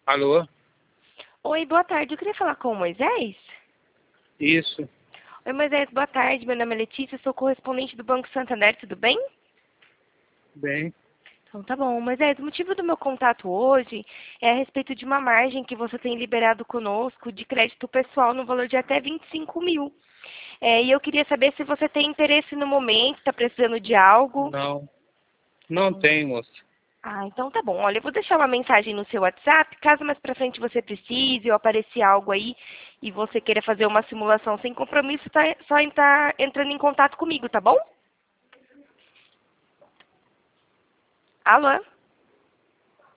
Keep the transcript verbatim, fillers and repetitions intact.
Alô? Oi, boa tarde. Eu queria falar com o Moisés. Isso. Oi, Moisés, boa tarde. Meu nome é Letícia, sou correspondente do Banco Santander, tudo bem? Bem. Então tá bom. Moisés, o motivo do meu contato hoje é a respeito de uma margem que você tem liberado conosco de crédito pessoal no valor de até vinte e cinco mil. É, e eu queria saber se você tem interesse no momento, está precisando de algo. Não. Não tem, moça. Ah, então tá bom. Olha, eu vou deixar uma mensagem no seu WhatsApp, caso mais pra frente você precise ou aparecer algo aí e você queira fazer uma simulação sem compromisso, tá só entrar entrando em contato comigo, tá bom? Alô?